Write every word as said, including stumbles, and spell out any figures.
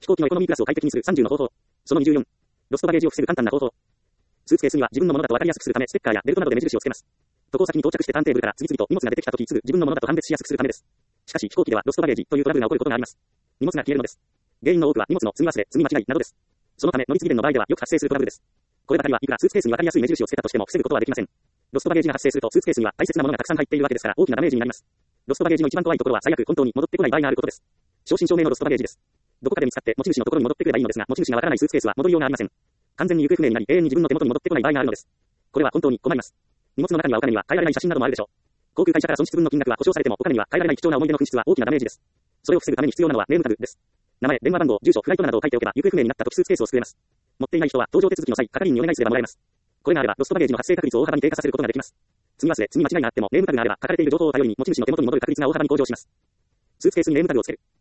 飛行機のエコノミークラスを快適にするさんじゅうの方法。そのにじゅうよん。ロストバゲージを防ぐ簡単な方法。スーツケースには自分のものだと分かりやすくするため、ステッカーやベルトなどで目印をつけます。渡航先に到着してターンテーブルから次々と荷物が出てきたとき、すぐ自分のものだと判別しやすくするためです。しかし飛行機ではロストバゲージというトラブルが起こることがあります。荷物が消えるのです。原因の多くは荷物の積み忘れ、積み間違いなどです。そのため乗り継ぎ便の場合ではよく発生するトラブルです。こればかりはいくらスーツケースに分かりやすい目印をつけたとしても防ぐことはできません。ロストバゲージが発生するとスーツケースには大切なものがたくさん入っているわけですから大きなダメージになります。ロストバゲージの一番怖いところは最悪本当に戻ってこない場合があることです。正真正銘のロストバゲージです。どこかで見つかって持ち主のところに戻ってくればいいのですが、持ち主がわからないスーツケースは戻りようがありません。完全に行方不明になり永遠に自分の手元に戻ってこない場合があるのです。これは本当に困ります。荷物の中にはお金には変えられない写真などもあるでしょう。航空会社から損失分の金額は保証されてもお金には変えられない貴重な思い出の紛失は大きなダメージです。それを防ぐために必要なのはネームタグです。名前、電話番号、住所、フライトなどを書いておけば行方不明になった時スーツケースを救えます。持っていない人は搭乗手続きの際、係員にお願いすればもらえます。これがあればロストバゲージの発生確率を大幅に低下させることができます。積み忘れ、積み間違いがあってもネームタグがあれば書かれている情報を頼りに持ち主の手元に戻る確率が大幅に向上します。スーツケースにネームタグをつける。